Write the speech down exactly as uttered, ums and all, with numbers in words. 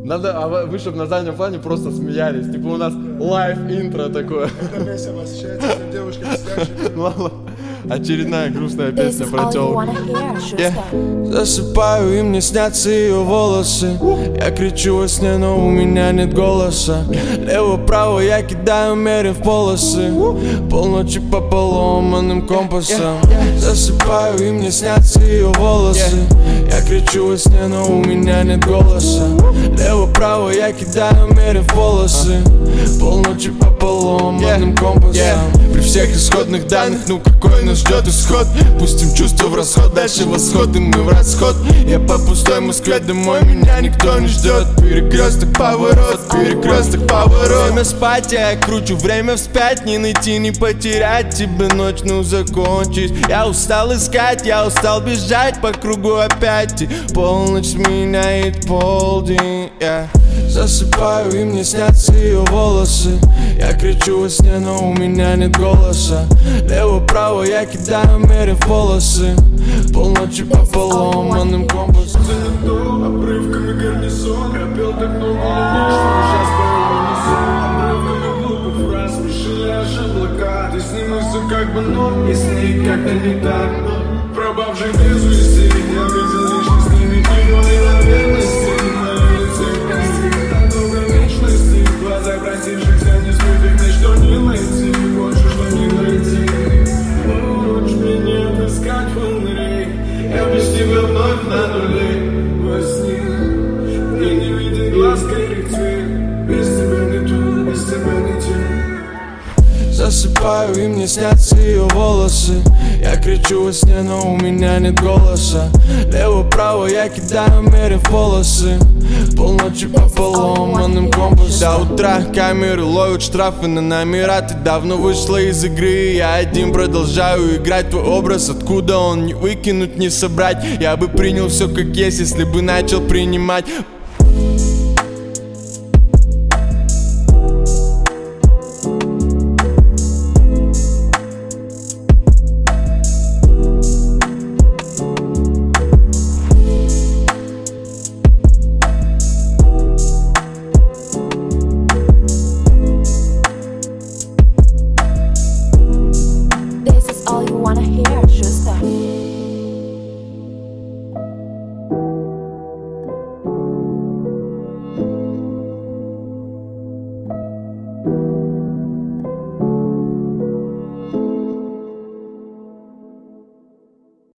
Надо, а вы, чтобы на заднем плане просто смеялись. Типа у нас лайв-интро такое. Это весело ощущается, если девушка сидящая. Ладно. Очередная грустная песня про тёлку. Yeah. Засыпаю, и мне снятся ее волосы. Я кричу во сне, но у меня нет голоса. Лево-право я кидаю, мерив полосы. Полночи по поломанным компасам. Засыпаю, и мне снятся ее волосы. Я кричу во сне, но у меня нет голоса. Лево-право я кидаю, мерив полосы. Полночи по поломанным компасам. При всех исходных данных, ну какой нас ждет исход? Пустим чувства в расход, дальше восход, и мы в расход. Я по пустой Москве домой, меня никто не ждет. Перекресток, поворот, перекресток, поворот. Время спать, я кручу время вспять. Не найти, не потерять, тебе ночь, ну закончить. Я устал искать, я устал бежать по кругу опять. И полночь сменяет полдень, yeah. Засыпаю, и мне снятся ее волосы. Я кричу во сне, но у меня нет голоса. Лево-право я кидаю, мерив полосы. Полночи по поломанным компасам. Обрывками гарнизон. Я пел так много лишь, но сейчас пою унесон. Обрывками глупых фраз смешили аж облака. Ты снимешься как бы норм, если никогда не так. Пропавших без вести, я видел лишних с ними и моей наверности. Простившихся, не смытых, ничто не найти. Больше, что не найти. Ночь меня отыскать волнырей. Я без тебя вновь на нуле. Во сне мне не виден глаз корректив. Без тебя не то, без тебя не те. Засыпаю, и мне снятся ее волосы. Я кричу во сне, но у меня нет голоса. Лево-право я кидаю, мерив полосы. Полночи по поломанным компасам. До утра камеры ловят штрафы на номера. Ты давно вышла из игры, я один продолжаю играть твой образ. Откуда он, не выкинуть, не собрать. Я бы принял все как есть, если бы начал принимать.